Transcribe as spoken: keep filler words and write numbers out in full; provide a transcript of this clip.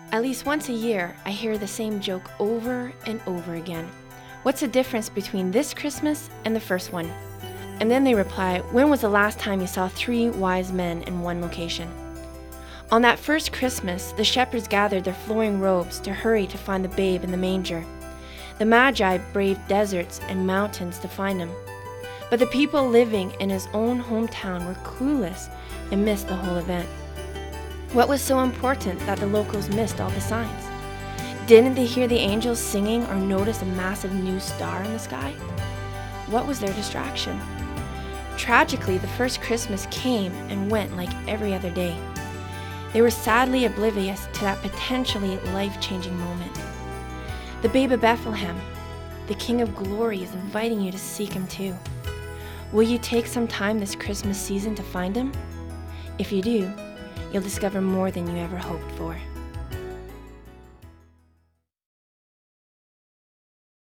At least once a year, I hear the same joke over and over again. What's the difference between this Christmas and the first one? And then they reply, when was the last time you saw three wise men in one location? On that first Christmas, the shepherds gathered their flowing robes to hurry to find the babe in the manger. The Magi braved deserts and mountains to find him. But the people living in his own hometown were clueless and missed the whole event. What was so important that the locals missed all the signs? Didn't they hear the angels singing or notice a massive new star in the sky? What was their distraction? Tragically, the first Christmas came and went like every other day. They were sadly oblivious to that potentially life-changing moment. The babe of Bethlehem, the King of Glory, is inviting you to seek him too. Will you take some time this Christmas season to find him? If you do, you'll discover more than you ever hoped for.